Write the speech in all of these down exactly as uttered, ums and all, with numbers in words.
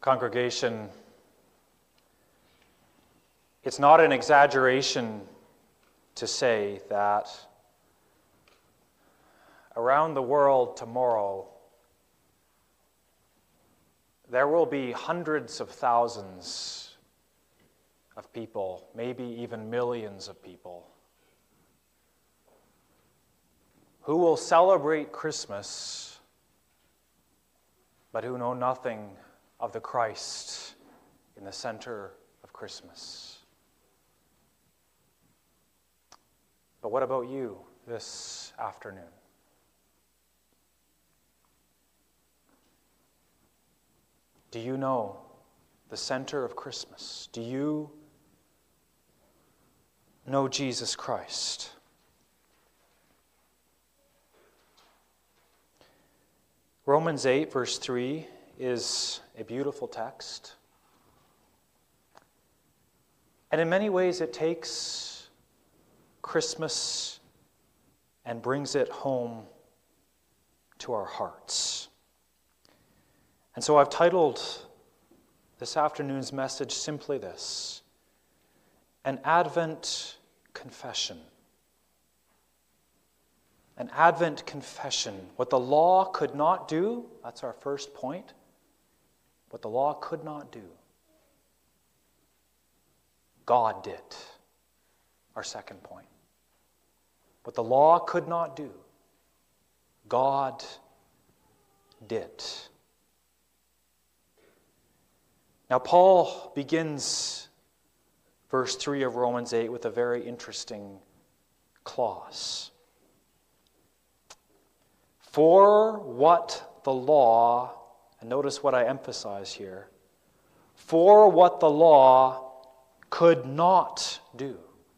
Congregation, it's not an exaggeration to say that around the world tomorrow, there will be hundreds of thousands of people, maybe even millions of people, who will celebrate Christmas, but who know nothing of the Christ in the center of Christmas. But what about you this afternoon? Do you know the center of Christmas? Do you know Jesus Christ? Romans eight, verse three is a beautiful text. And in many ways it takes Christmas and brings it home to our hearts. And so I've titled this afternoon's message simply this: An Advent Confession. An Advent confession. What the law could not do, that's our first point. What the law could not do, God did. Our second point. What the law could not do, God did. Now, Paul begins verse three of Romans eight with a very interesting clause. For what the law, and notice what I emphasize here, for what the law could not do.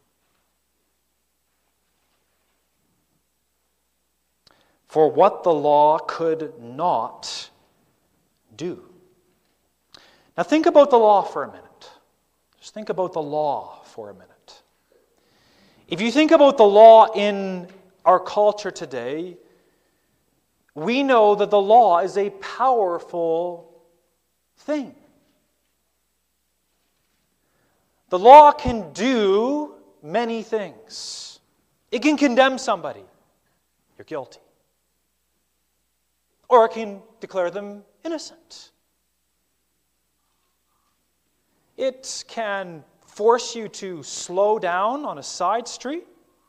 For what the law could not do. Now think about the law for a minute. Just think about the law for a minute. If you think about the law in our culture today, we know that the law is a powerful thing. The law can do many things. It can condemn somebody. You're guilty. Or it can declare them innocent. It can force you to slow down on a side street.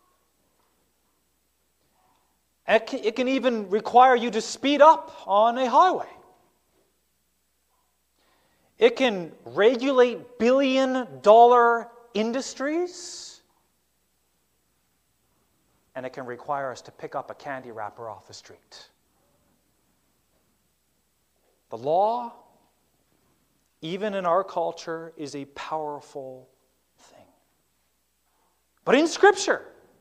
It can even require you to speed up on a highway. It can regulate billion-dollar industries. And it can require us to pick up a candy wrapper off the street. The law, even in our culture, is a powerful thing. But in Scripture,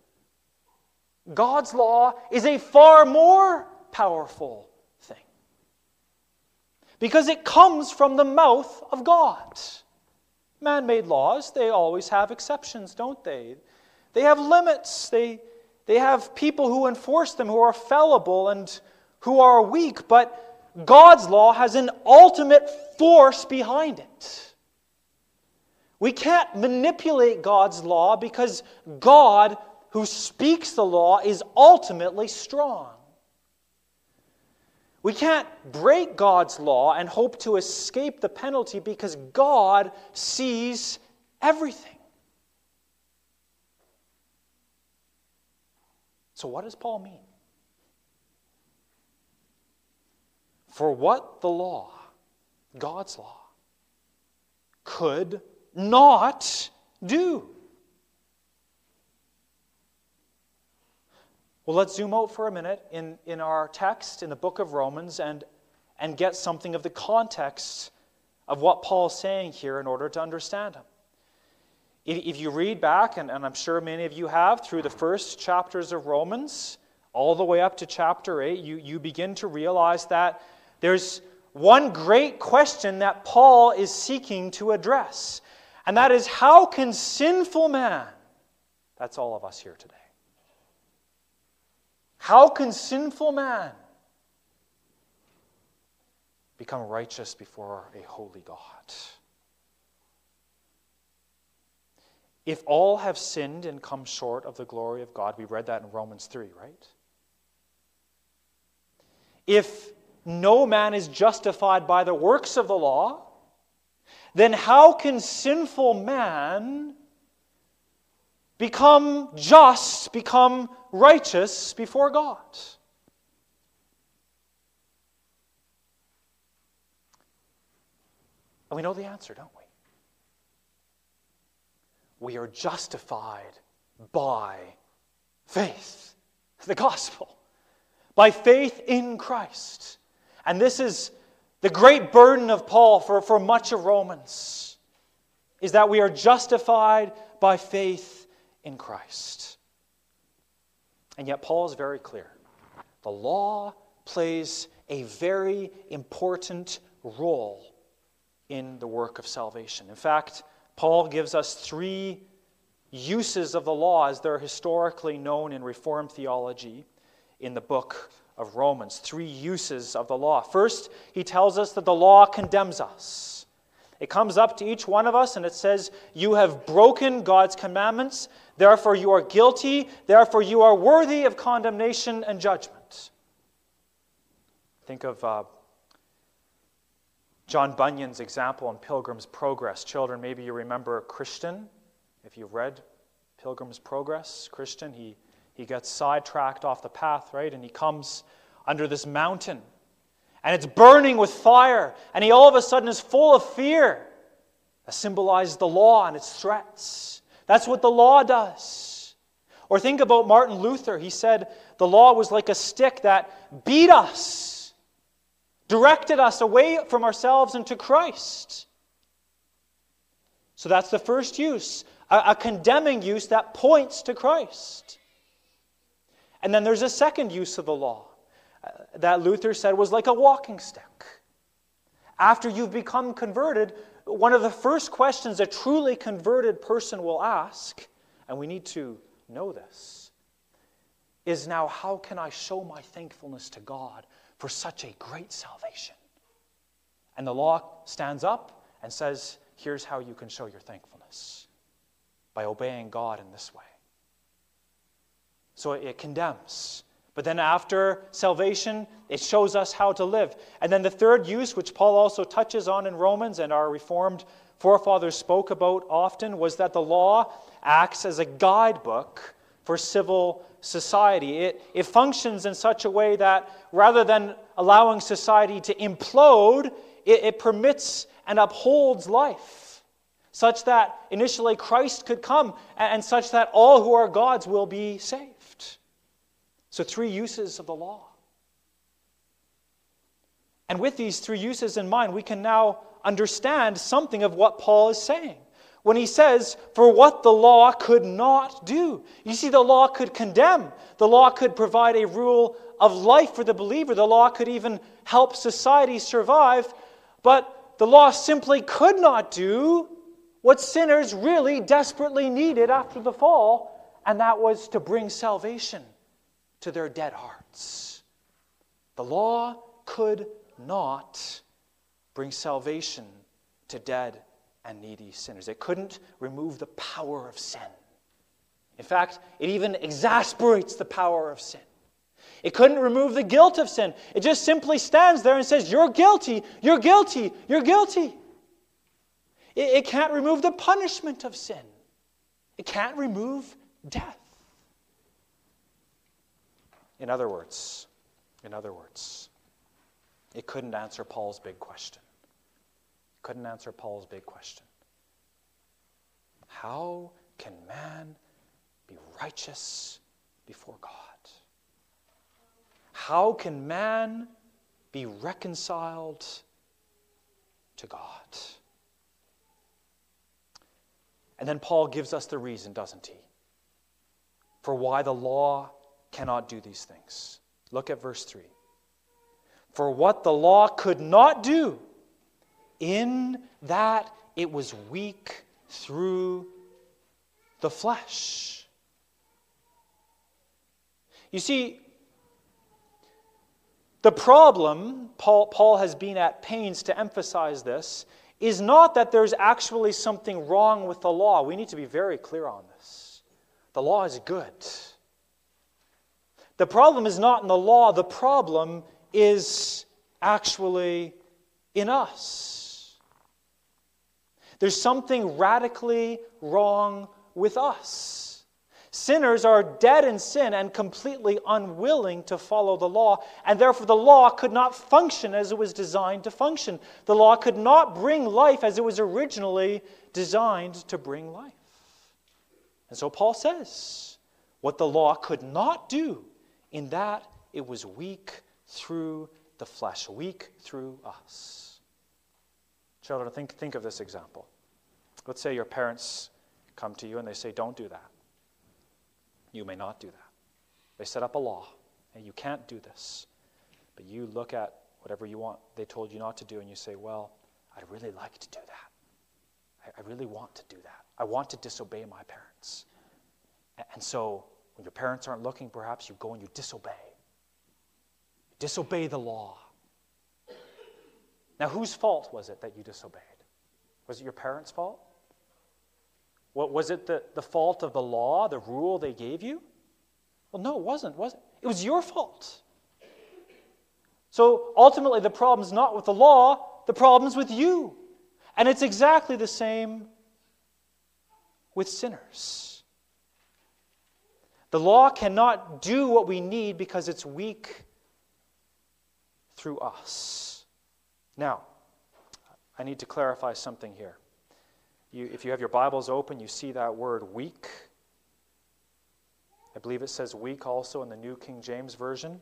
God's law is a far more powerful thing. Because it comes from the mouth of God. Man-made laws, they always have exceptions, don't they? They have limits. They, they have people who enforce them who are fallible and who are weak. But God's law has an ultimate force behind it. We can't manipulate God's law because God, who speaks the law, is ultimately strong. We can't break God's law and hope to escape the penalty because God sees everything. So what does Paul mean? For what the law, God's law, could not do. Well, let's zoom out for a minute in, in our text in the book of Romans and, and get something of the context of what Paul's saying here in order to understand him. If, if you read back, and, and I'm sure many of you have, through the first chapters of Romans, all the way up to chapter eight, you, you begin to realize that there's one great question that Paul is seeking to address. And that is, how can sinful man, that's all of us here today, how can sinful man become righteous before a holy God. If all have sinned and come short of the glory of God, we read that in Romans three, right? If no man is justified by the works of the law, then how can sinful man become just, become righteous before God? And we know the answer, don't we? We are justified by faith, the gospel, by faith in Christ. And this is the great burden of Paul for, for much of Romans, is that we are justified by faith in Christ. And yet Paul is very clear. The law plays a very important role in the work of salvation. In fact, Paul gives us three uses of the law as they're historically known in Reformed theology in the book of Romans. Three uses of the law. First, he tells us that the law condemns us. It comes up to each one of us and it says, you have broken God's commandments, therefore you are guilty, therefore you are worthy of condemnation and judgment. Think of uh, John Bunyan's example in Pilgrim's Progress. Children, maybe you remember Christian. If you've read Pilgrim's Progress, Christian, he, he gets sidetracked off the path, right? And he comes under this mountain. And it's burning with fire. And he all of a sudden is full of fear. That symbolizes the law and its threats. That's what the law does. Or think about Martin Luther. He said the law was like a stick that beat us, directed us away from ourselves and to Christ. So that's the first use, a, a condemning use that points to Christ. And then there's a second use of the law uh, that Luther said was like a walking stick. After you've become converted, one of the first questions a truly converted person will ask, and we need to know this, is now how can I show my thankfulness to God for such a great salvation? And the law stands up and says, here's how you can show your thankfulness. By obeying God in this way. So it condemns. But then after salvation, it shows us how to live. And then the third use, which Paul also touches on in Romans and our Reformed forefathers spoke about often, was that the law acts as a guidebook for civil society. It, it functions in such a way that rather than allowing society to implode, it, it permits and upholds life, such that initially Christ could come and, and such that all who are God's will be saved. So three uses of the law. And with these three uses in mind, we can now understand something of what Paul is saying. When he says, for what the law could not do. You see, the law could condemn. The law could provide a rule of life for the believer. The law could even help society survive. But the law simply could not do what sinners really desperately needed after the fall, and that was to bring salvation to their dead hearts. The law could not bring salvation to dead and needy sinners. It couldn't remove the power of sin. In fact, it even exasperates the power of sin. It couldn't remove the guilt of sin. It just simply stands there and says, you're guilty, you're guilty, you're guilty. It, it can't remove the punishment of sin. It can't remove death. In other words, in other words, it couldn't answer Paul's big question. It couldn't answer Paul's big question. How can man be righteous before God? How can man be reconciled to God? And then Paul gives us the reason, doesn't he, for why the law cannot do these things. Look at verse three. For what the law could not do, in that it was weak through the flesh. The problem, Paul, Paul has been at pains to emphasize this, is not that there's actually something wrong with the law. We need to be very clear on this. The law is good. The problem is not in the law. The problem is actually in us. There's something radically wrong with us. Sinners are dead in sin and completely unwilling to follow the law, and therefore the law could not function as it was designed to function. The law could not bring life as it was originally designed to bring life. And so Paul says, what the law could not do, in that it was weak through the flesh, weak through us. Children, think, think of this example. Let's say your parents come to you and they say, don't do that. You may not do that. They set up a law, and you can't do this. But you look at whatever you want, they told you not to do, and you say, well, I'd really like to do that. I, I really want to do that. I want to disobey my parents. And so, when your parents aren't looking, perhaps you go and you disobey. You disobey the law. Now, whose fault was it that you disobeyed? Was it your parents' fault? What, was it the, the fault of the law, the rule they gave you? Well, no, it wasn't, was it? It was your fault. So ultimately, the problem's not with the law, the problem's with you. And it's exactly the same with sinners. The law cannot do what we need because it's weak through us. Now, I need to clarify something here. You, if you have your Bibles open, you see that word weak. I believe it says weak also in the New King James Version.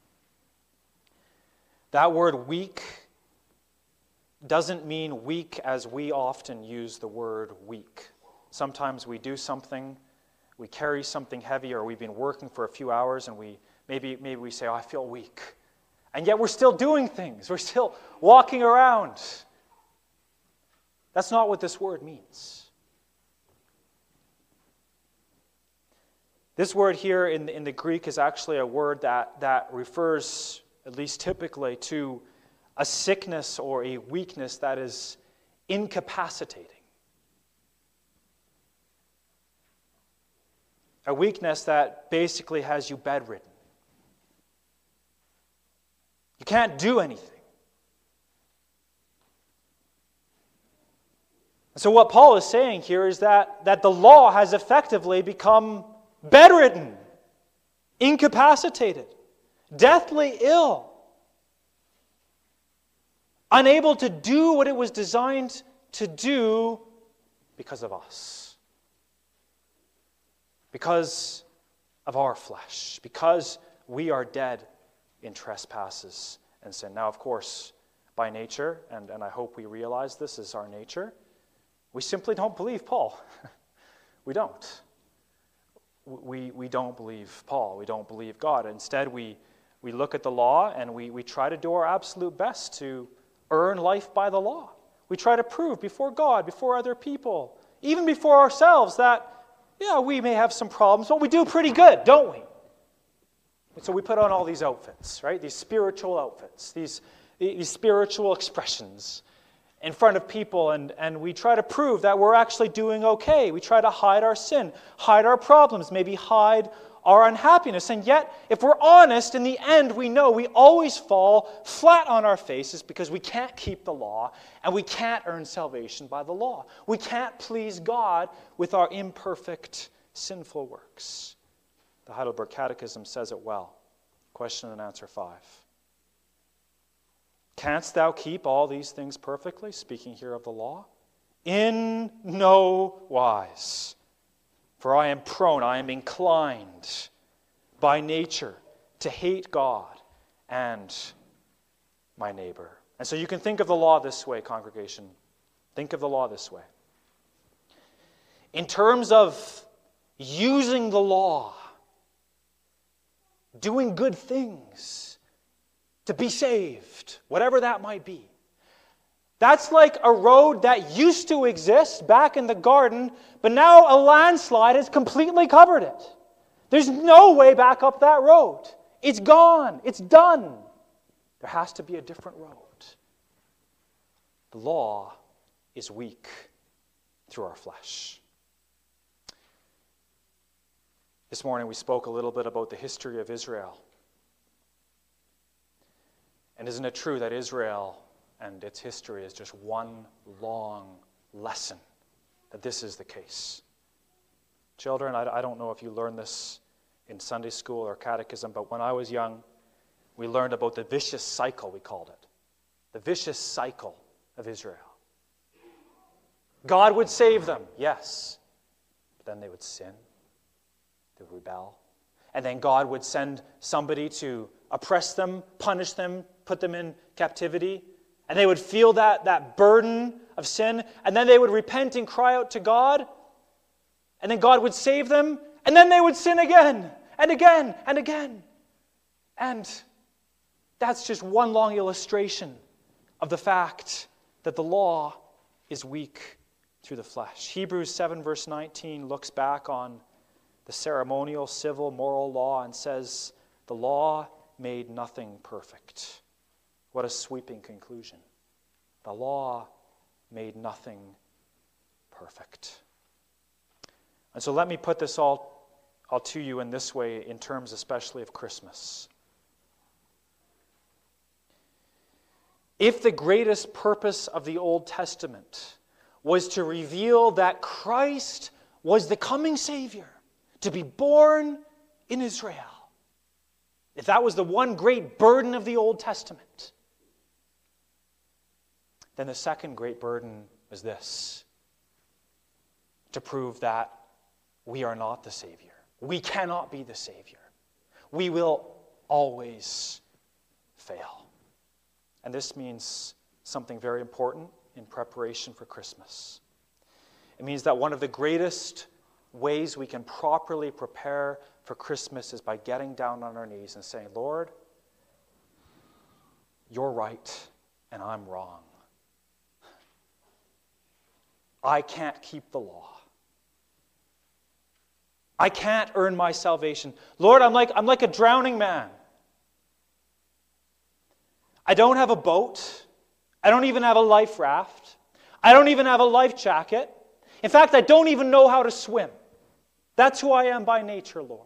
That word weak doesn't mean weak as we often use the word weak. Sometimes we do something, we carry something heavy, or we've been working for a few hours and we maybe, maybe we say, oh, I feel weak. And yet we're still doing things. We're still walking around. That's not what this word means. This word here in the, in the Greek is actually a word that, that refers, at least typically, to a sickness or a weakness that is incapacitating. A weakness that basically has you bedridden. You can't do anything. So what Paul is saying here is that, that the law has effectively become bedridden, incapacitated, deathly ill, unable to do what it was designed to do because of us, because of our flesh, because we are dead in trespasses and sin. Now, of course, by nature, and, and I hope we realize this is our nature, we simply don't believe Paul. We don't. We, we don't believe Paul. We don't believe God. Instead, we, we look at the law and we, we try to do our absolute best to earn life by the law. We try to prove before God, before other people, even before ourselves that, yeah, we may have some problems, but we do pretty good, don't we? And so we put on all these outfits, right? These spiritual outfits, these, these spiritual expressions in front of people, and, and we try to prove that we're actually doing okay. We try to hide our sin, hide our problems, maybe hide our unhappiness. And yet, if we're honest, in the end, we know we always fall flat on our faces because we can't keep the law, and we can't earn salvation by the law. We can't please God with our imperfect, sinful works. The Heidelberg Catechism says it well. Question and answer five. Canst thou keep all these things perfectly? Speaking here of the law. In no wise. For I am prone, I am inclined by nature to hate God and my neighbor. And so you can think of the law this way, congregation. Think of the law this way. In terms of using the law, doing good things, to be saved, whatever that might be. That's like a road that used to exist back in the garden, but now a landslide has completely covered it. There's no way back up that road. It's gone. It's done. There has to be a different road. The law is weak through our flesh. This morning we spoke a little bit about the history of Israel. And isn't it true that Israel and its history is just one long lesson that this is the case? Children, I, I don't know if you learned this in Sunday school or catechism, but when I was young, we learned about the vicious cycle, we called it. The vicious cycle of Israel. God would save them, yes. But then they would sin. They would rebel. And then God would send somebody to oppress them, punish them, put them in captivity. And they would feel that, that burden of sin. And then they would repent and cry out to God. And then God would save them. And then they would sin again, and again, and again. And that's just one long illustration of the fact that the law is weak through the flesh. Hebrews seven verse nineteen looks back on the ceremonial, civil, moral law and says, the law made nothing perfect. What a sweeping conclusion. The law made nothing perfect. And so let me put this all, all to you in this way, in terms especially of Christmas. If the greatest purpose of the Old Testament was to reveal that Christ was the coming Savior, to be born in Israel, if that was the one great burden of the Old Testament, then the second great burden was this: to prove that we are not the Savior. We cannot be the Savior. We will always fail. And this means something very important in preparation for Christmas. It means that one of the greatest ways we can properly prepare for Christmas is by getting down on our knees and saying, Lord, you're right and I'm wrong. I can't keep the law. I can't earn my salvation. Lord, I'm like, I'm like a drowning man. I don't have a boat. I don't even have a life raft. I don't even have a life jacket. In fact, I don't even know how to swim. That's who I am by nature, Lord.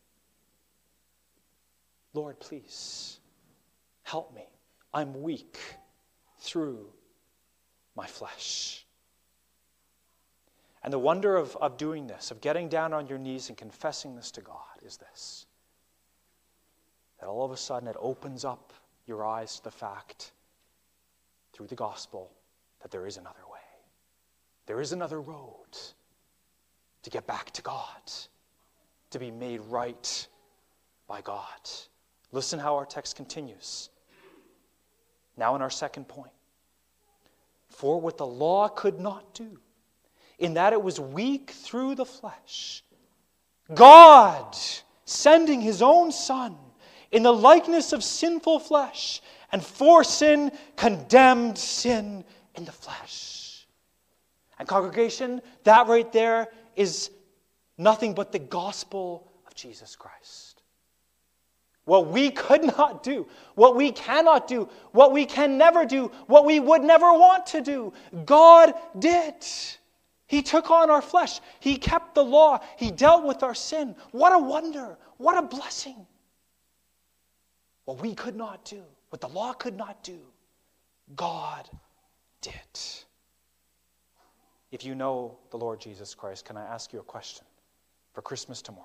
Lord, please, help me. I'm weak through my flesh. And the wonder of, of doing this, of getting down on your knees and confessing this to God, is this: that all of a sudden it opens up your eyes to the fact, through the gospel, that there is another way. There is another road to get back to God, to be made right by God. Listen how our text continues. Now in our second point. For what the law could not do, in that it was weak through the flesh, God, sending his own Son in the likeness of sinful flesh, and for sin, condemned sin in the flesh. And congregation, that right there is nothing but the gospel of Jesus Christ. What we could not do, what we cannot do, what we can never do, what we would never want to do, God did. He took on our flesh. He kept the law. He dealt with our sin. What a wonder. What a blessing. What we could not do, what the law could not do, God did. If you know the Lord Jesus Christ, can I ask you a question for Christmas tomorrow?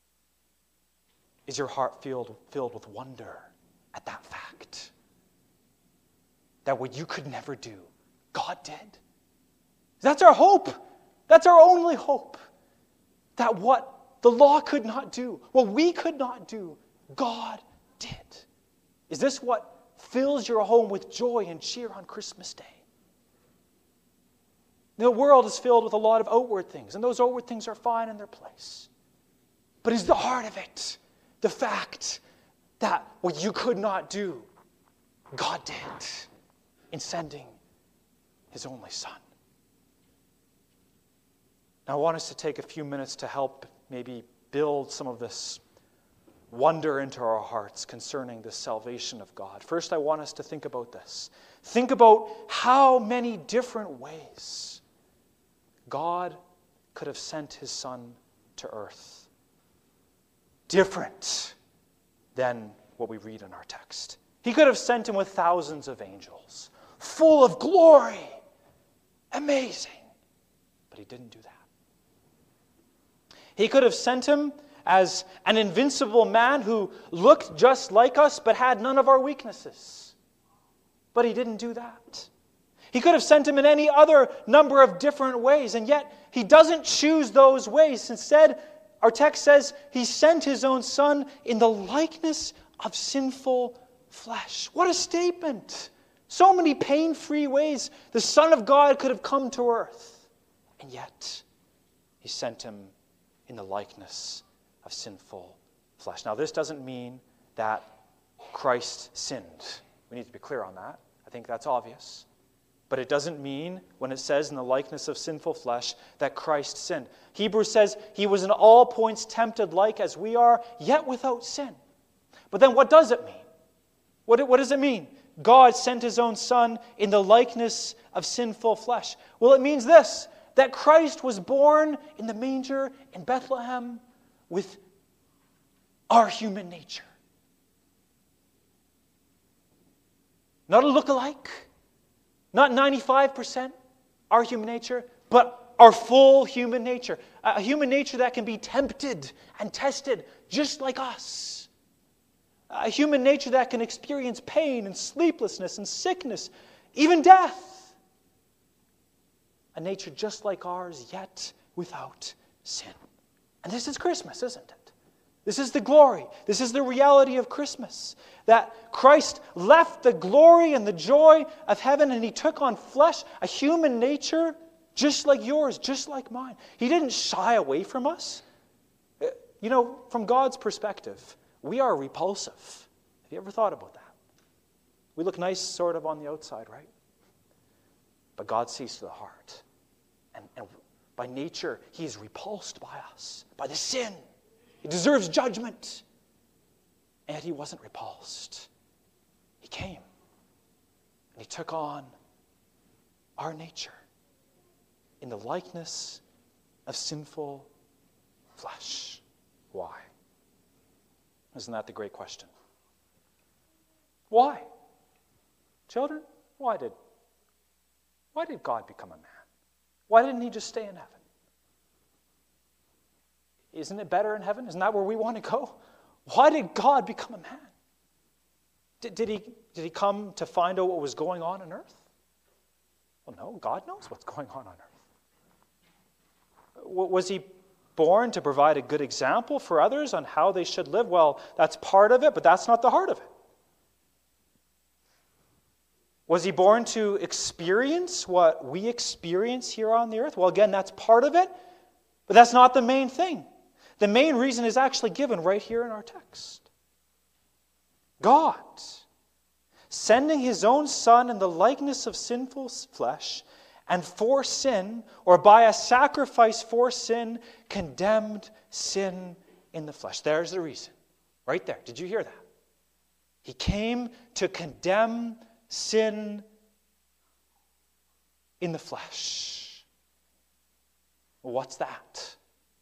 Is your heart filled, filled with wonder at that fact? That what you could never do, God did? That's our hope. That's our only hope. That what the law could not do, what we could not do, God did. Is this what fills your home with joy and cheer on Christmas Day? The world is filled with a lot of outward things, and those outward things are fine in their place. But is the heart of it the fact that what you could not do, God did in sending his only Son? Now, I want us to take a few minutes to help maybe build some of this wonder into our hearts concerning the salvation of God. First, I want us to think about this. Think about how many different ways God could have sent his Son to earth. Different than what we read in our text. He could have sent him with thousands of angels, full of glory. Amazing. But he didn't do that. He could have sent him as an invincible man who looked just like us but had none of our weaknesses. But he didn't do that. He could have sent him in any other number of different ways, and yet he doesn't choose those ways. Instead, our text says he sent his own Son in the likeness of sinful flesh. What a statement! So many pain-free ways the Son of God could have come to earth, and yet he sent him in the likeness of sinful flesh. Now, this doesn't mean that Christ sinned. We need to be clear on that. I think that's obvious. But it doesn't mean, when it says in the likeness of sinful flesh, that Christ sinned. Hebrews says he was in all points tempted like as we are, yet without sin. But then what does it mean? What, what does it mean? God sent his own Son in the likeness of sinful flesh. Well, it means this, that Christ was born in the manger in Bethlehem with our human nature. Not a look-alike, not ninety-five percent our human nature, but our full human nature. A human nature that can be tempted and tested just like us. A human nature that can experience pain and sleeplessness and sickness, even death. A nature just like ours, yet without sin. And this is Christmas, isn't it? This is the glory. This is the reality of Christmas. That Christ left the glory and the joy of heaven and he took on flesh, a human nature just like yours, just like mine. He didn't shy away from us. You know, from God's perspective, we are repulsive. Have you ever thought about that? We look nice sort of on the outside, right? But God sees to the heart. And, and by nature, he is repulsed by us, by the sin. He deserves judgment. And yet he wasn't repulsed. He came. And he took on our nature in the likeness of sinful flesh. Why? Isn't that the great question? Why? Children, why did, why did God become a man? Why didn't he just stay in heaven? Isn't it better in heaven? Isn't that where we want to go? Why did God become a man? Did, did, he, did he come to find out what was going on on earth? Well, no, God knows what's going on on earth. Was he born to provide a good example for others on how they should live? Well, that's part of it, but that's not the heart of it. Was he born to experience what we experience here on the earth? Well, again, that's part of it, but that's not the main thing. The main reason is actually given right here in our text. God, sending his own Son in the likeness of sinful flesh, and for sin, or by a sacrifice for sin, condemned sin in the flesh. There's the reason. Right there. Did you hear that? He came to condemn sin in the flesh. Well, what's that?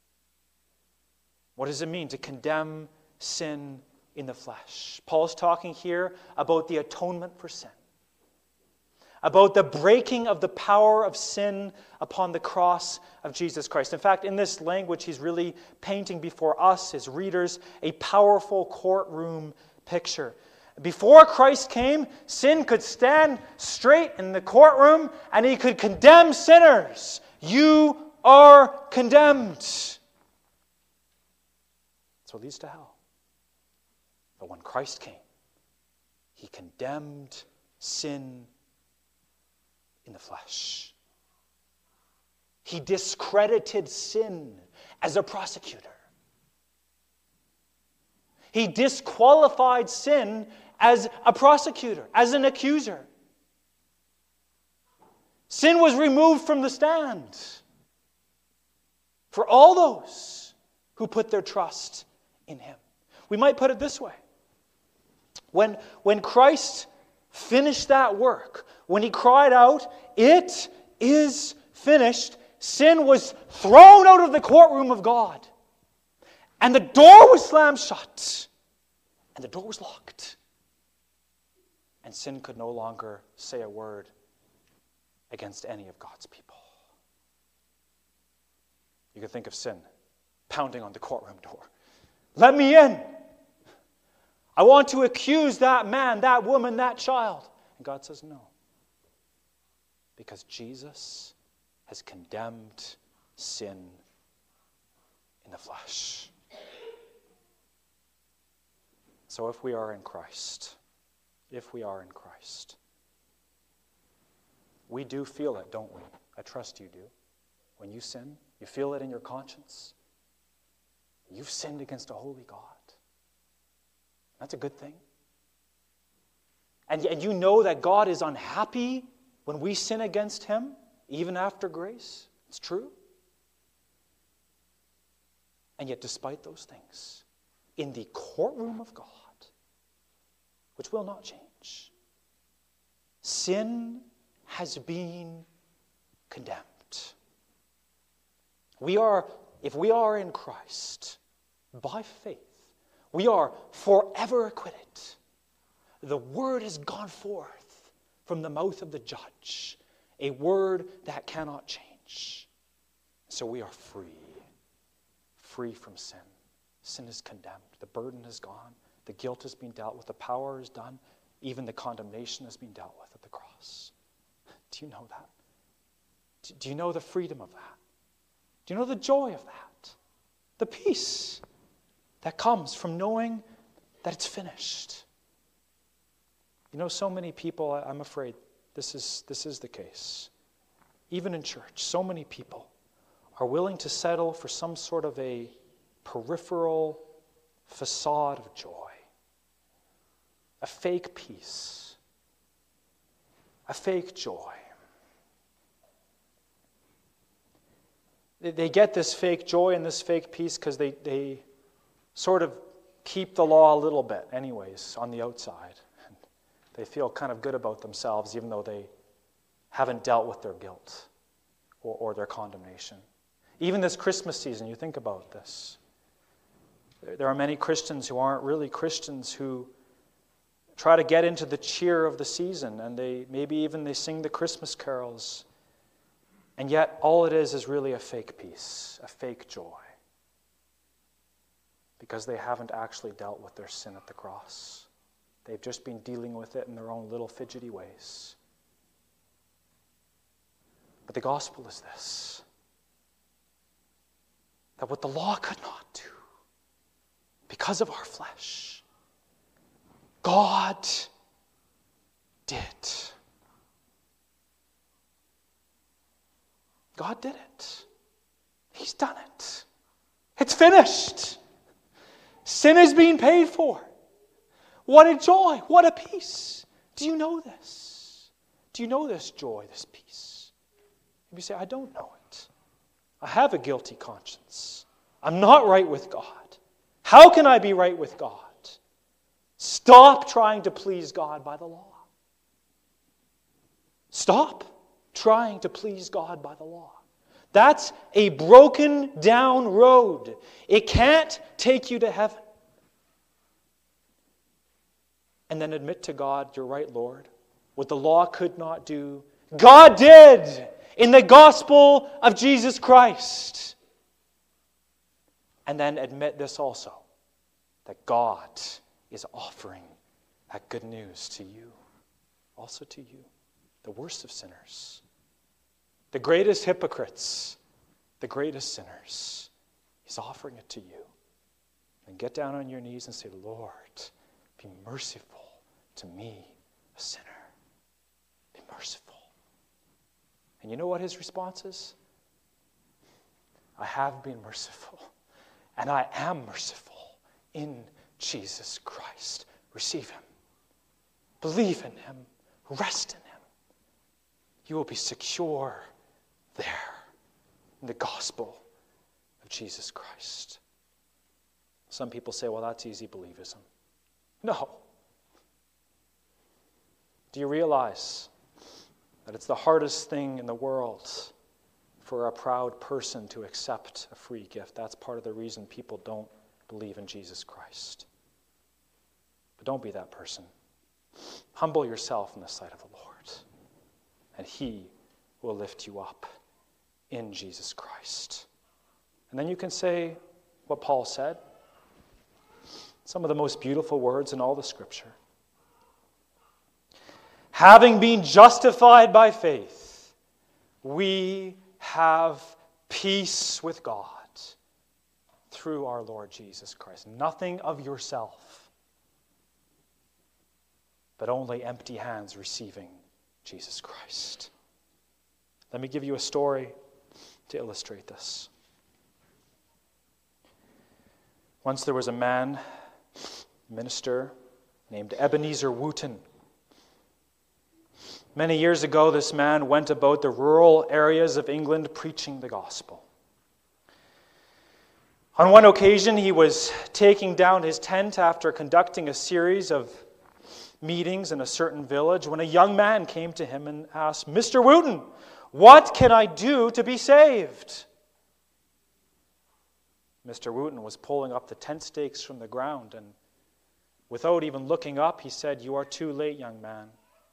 What does it mean to condemn sin in the flesh? Paul's talking here about the atonement for sin. About the breaking of the power of sin upon the cross of Jesus Christ. In fact, in this language, he's really painting before us, his readers, a powerful courtroom picture. Before Christ came, sin could stand straight in the courtroom and he could condemn sinners. You are condemned. That's what leads to hell. But when Christ came, he condemned sin in the flesh. He discredited sin as a prosecutor. He disqualified sin as a prosecutor, as an accuser. Sin was removed from the stand for all those who put their trust in him. We might put it this way. When, when Christ finished that work, when he cried out, "It is finished," sin was thrown out of the courtroom of God. And the door was slammed shut. And the door was locked. And sin could no longer say a word against any of God's people. You can think of sin pounding on the courtroom door. "Let me in. I want to accuse that man, that woman, that child." And God says no. Because Jesus has condemned sin in the flesh. So if we are in Christ, if we are in Christ, we do feel it, don't we? I trust you do. When you sin, you feel it in your conscience. You've sinned against a holy God. That's a good thing. And, and you know that God is unhappy when we sin against him, even after grace. It's true. And yet, despite those things, in the courtroom of God, which will not change, sin has been condemned. We are, if we are in Christ, by faith, we are forever acquitted. The word has gone forth from the mouth of the judge, a word that cannot change. So we are free, free from sin. Sin is condemned. The burden is gone. The guilt has been dealt with. The power is done. Even the condemnation has been dealt with at the cross. Do you know that? Do you know the freedom of that? Do you know the joy of that? The peace that comes from knowing that it's finished. You know, so many people, I'm afraid this is, this is the case. Even in church, so many people are willing to settle for some sort of a peripheral facade of joy. A fake peace. A fake joy. They, they get this fake joy and this fake peace because they, they sort of keep the law a little bit anyways on the outside. And they feel kind of good about themselves even though they haven't dealt with their guilt or, or their condemnation. Even this Christmas season, you think about this. There are many Christians who aren't really Christians who try to get into the cheer of the season, and they maybe even they sing the Christmas carols, and yet all it is is really a fake peace, a fake joy, because they haven't actually dealt with their sin at the cross. They've just been dealing with it in their own little fidgety ways. But the gospel is this, that what the law could not do, because of our flesh, God did. God did it. He's done it. It's finished. Sin is being paid for. What a joy. What a peace. Do you know this? Do you know this joy, this peace? Maybe you say, I don't know it. I have a guilty conscience. I'm not right with God. How can I be right with God? Stop trying to please God by the law. Stop trying to please God by the law. That's a broken down road. It can't take you to heaven. And then admit to God, you're right, Lord. What the law could not do, God did in the gospel of Jesus Christ. And then admit this also, that God is offering that good news to you, also to you, the worst of sinners, the greatest hypocrites, the greatest sinners. He's offering it to you. And get down on your knees and say, Lord, be merciful to me, a sinner. Be merciful. And you know what his response is? I have been merciful, and I am merciful in Jesus Christ. Receive him. Believe in him. Rest in him. You will be secure there in the gospel of Jesus Christ. Some people say, well, that's easy believism. No. Do you realize that it's the hardest thing in the world for a proud person to accept a free gift? That's part of the reason people don't believe in Jesus Christ. But don't be that person. Humble yourself in the sight of the Lord, and He will lift you up in Jesus Christ. And then you can say what Paul said, some of the most beautiful words in all the Scripture. Having been justified by faith, we have peace with God through our Lord Jesus Christ. Nothing of yourself, but only empty hands receiving Jesus Christ. Let me give you a story to illustrate this. Once there was a man, minister, named Ebenezer Wooten. Many years ago, this man went about the rural areas of England preaching the gospel. On one occasion, he was taking down his tent after conducting a series of meetings in a certain village when a young man came to him and asked, "Mister Wooten, what can I do to be saved?" Mister Wooten was pulling up the tent stakes from the ground, and without even looking up, he said, "You are too late, young man."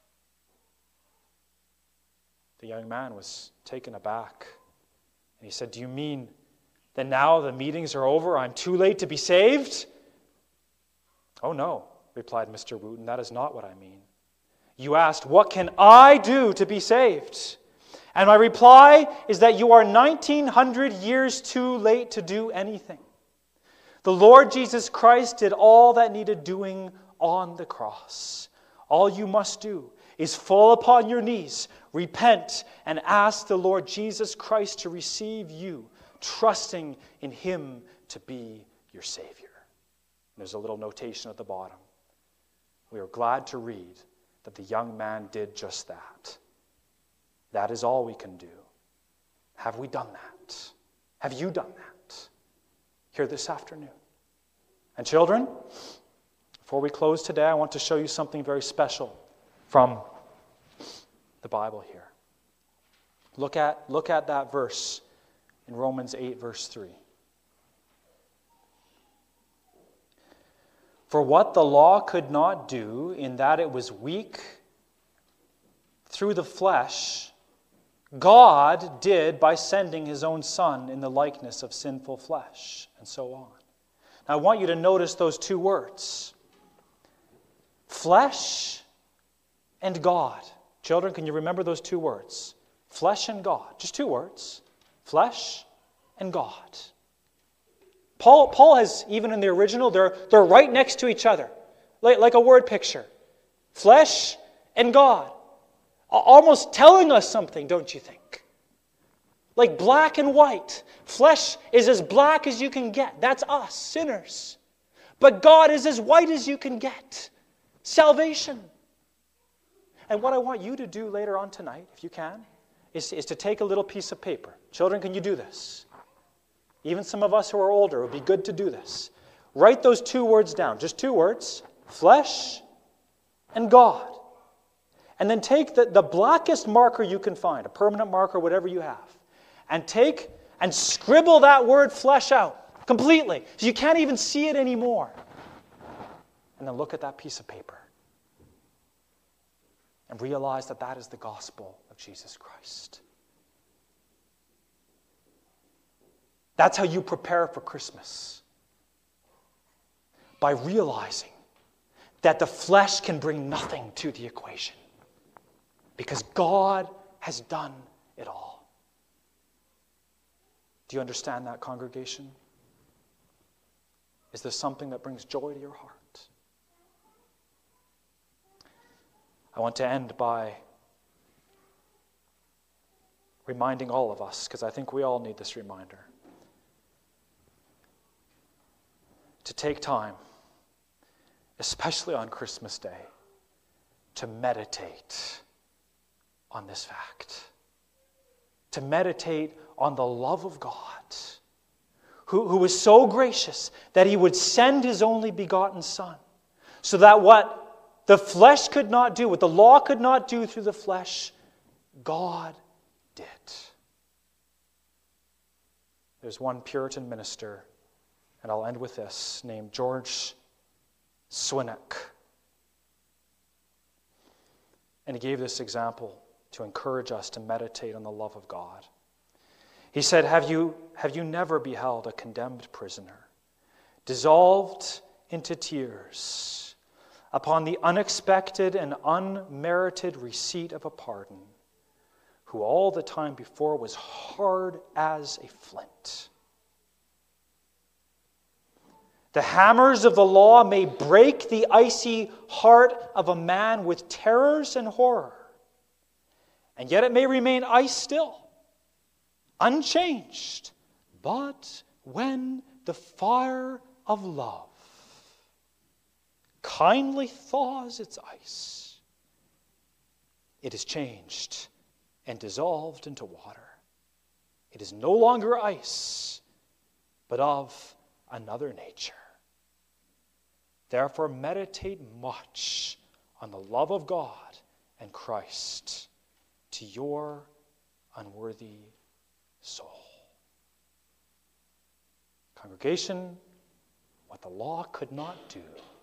The young man was taken aback, and he said, "Do you mean that now the meetings are over, I'm too late to be saved?" "Oh no," replied Mister Wooten, "that is not what I mean. You asked, what can I do to be saved? And my reply is that you are nineteen hundred years too late to do anything. The Lord Jesus Christ did all that needed doing on the cross. All you must do is fall upon your knees, repent, and ask the Lord Jesus Christ to receive you, trusting in Him to be your Savior." And there's a little notation at the bottom. We are glad to read that the young man did just that. That is all we can do. Have we done that? Have you done that here this afternoon? And children, before we close today, I want to show you something very special from the Bible here. Look at, look at that verse in Romans eight, verse three. "For what the law could not do, in that it was weak through the flesh, God did by sending His own Son in the likeness of sinful flesh," and so on. Now I want you to notice those two words. Flesh and God. Children, can you remember those two words? Flesh and God. Just two words. Flesh and God. Paul, Paul has, even in the original, they're, they're right next to each other. Like, like a word picture. Flesh and God. Almost telling us something, don't you think? Like black and white. Flesh is as black as you can get. That's us, sinners. But God is as white as you can get. Salvation. And what I want you to do later on tonight, if you can, is, is to take a little piece of paper. Children, can you do this? Even some of us who are older, it would be good to do this. Write those two words down. Just two words. Flesh and God. And then take the, the blackest marker you can find, a permanent marker, whatever you have, and take and scribble that word flesh out completely, so you can't even see it anymore. And then look at that piece of paper and realize that that is the gospel of Jesus Christ. That's how you prepare for Christmas. By realizing that the flesh can bring nothing to the equation. Because God has done it all. Do you understand that, congregation? Is this something that brings joy to your heart? I want to end by reminding all of us, because I think we all need this reminder, to take time, especially on Christmas Day, to meditate on this fact. To meditate on the love of God, who, who was so gracious that he would send his only begotten Son, so that what the flesh could not do, what the law could not do through the flesh, God did. There's one Puritan minister, and I'll end with this, named George Swinnock. And he gave this example to encourage us to meditate on the love of God. He said, have you, have you never beheld a condemned prisoner dissolved into tears upon the unexpected and unmerited receipt of a pardon, who all the time before was hard as a flint? The hammers of the law may break the icy heart of a man with terrors and horror, and yet it may remain ice still, unchanged. But when the fire of love kindly thaws its ice, it is changed and dissolved into water. It is no longer ice, but of another nature. Therefore, meditate much on the love of God and Christ to your unworthy soul. Congregation, what the law could not do,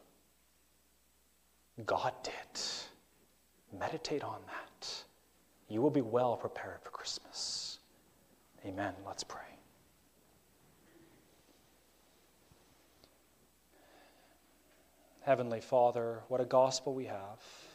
God did. Meditate on that. You will be well prepared for Christmas. Amen. Let's pray. Heavenly Father, what a gospel we have.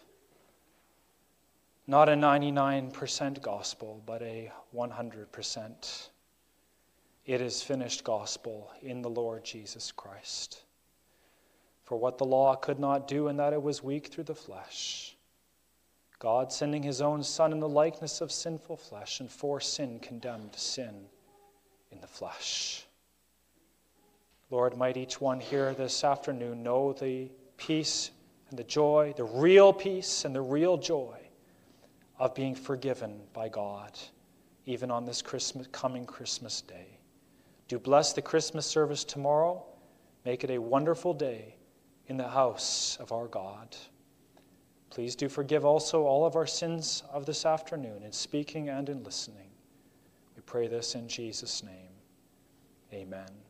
Not a ninety-nine percent gospel, but a one hundred percent. It is finished gospel in the Lord Jesus Christ. For what the law could not do, in that it was weak through the flesh, God sending his own Son in the likeness of sinful flesh, and for sin condemned sin in the flesh. Lord, might each one here this afternoon know the peace and the joy, the real peace and the real joy of being forgiven by God, even on this Christmas, coming Christmas day. Do bless the Christmas service tomorrow. Make it a wonderful day in the house of our God. Please do forgive also all of our sins of this afternoon in speaking and in listening. We pray this in Jesus' name. Amen.